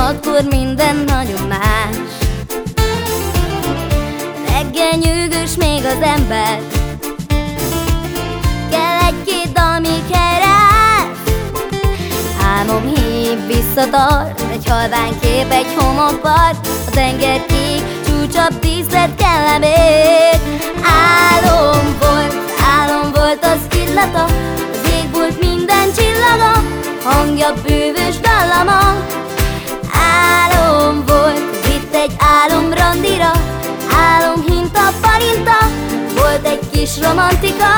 akkor minden nagyon más. Reggel nyűgös még az ember, kell egy-két dal, míg helyreáll. Álmom hív, visszatart, egy halvány kép, egy homokpart, a tenger kék, csúcsabb díszlet kell még. Álom volt az illata, az ég volt minden csillaga, hangja bűvös dallama. Álom volt, vitt egy álomrandira, álomhinta, palinta, volt egy kis romantika.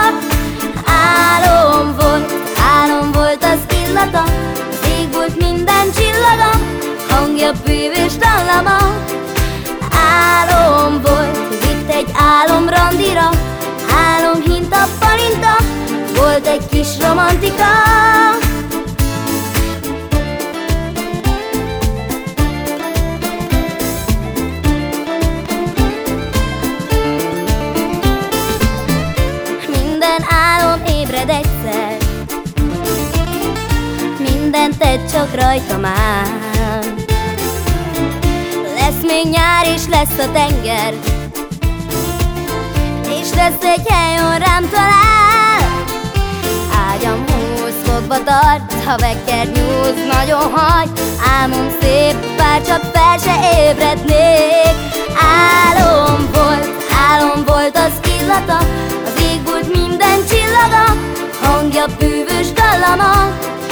Álom volt az illata, az ég volt minden csillaga, hangja bűvös dallama. Álom volt, vitt egy álomrandira, álomhinta, palinta, volt egy kis romantika. Minden álom ébred egyszer, mindent egy csak rajta már. Lesz még nyár és lesz a tenger, és lesz egy hely, ahol rám talál. Ágyam 20 fokba tart, ha vekker nyúz, nagyon hagy. Álmom szép, bár csak fel se ébrednék. Álom volt az illata, az ég volt minden csillaga, hangja bűvös dallama.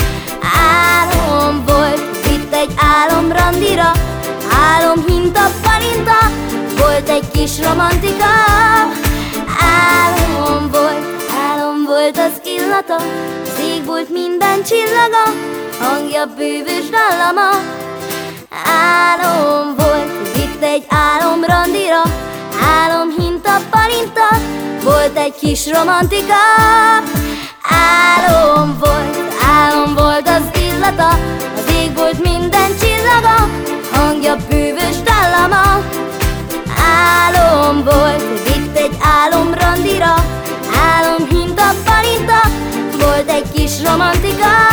Álom volt, vitt egy álomrandira, álomhinta, palinta, volt egy kis romantika. Álom volt az illata, az ég volt minden csillaga, hangja bűvös dallama. Álom volt, vitt egy álomrandira, álomhinta, palinta, volt egy kis romantika. Álom volt az illata, az ég volt minden csillaga, hangja bűvös dallama. Álom volt, vitt egy álomrandira, álomhinta, palinta, volt egy kis romantika.